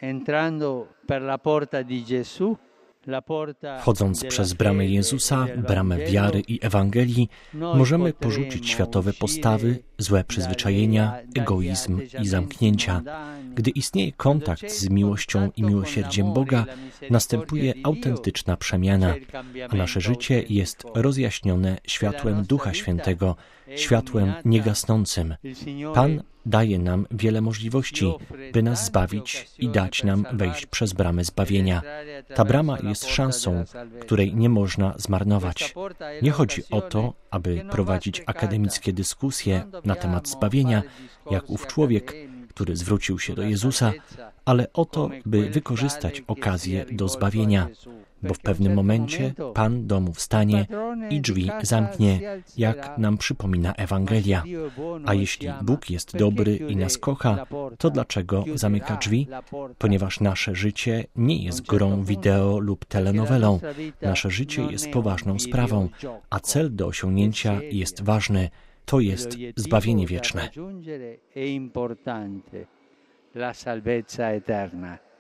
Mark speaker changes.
Speaker 1: Wchodząc przez bramę Jezusa, bramę wiary i Ewangelii, możemy porzucić światowe postawy, złe przyzwyczajenia, egoizm i zamknięcia. Gdy istnieje kontakt z miłością i miłosierdziem Boga, następuje autentyczna przemiana, a nasze życie jest rozjaśnione światłem Ducha Świętego, światłem niegasnącym. Pan daje nam wiele możliwości, by nas zbawić i dać nam wejść przez bramę zbawienia. Ta brama jest szansą, której nie można zmarnować. Nie chodzi o to, aby prowadzić akademickie dyskusje na temat zbawienia, jak ów człowiek, który zwrócił się do Jezusa, ale o to, by wykorzystać okazję do zbawienia, bo w pewnym momencie Pan domu wstanie i drzwi zamknie, jak nam przypomina Ewangelia. A jeśli Bóg jest dobry i nas kocha, to dlaczego zamyka drzwi? Ponieważ nasze życie nie jest grą wideo lub telenowelą. Nasze życie jest poważną sprawą, a cel do osiągnięcia jest ważny. To jest zbawienie wieczne.
Speaker 2: La salvezza eterna.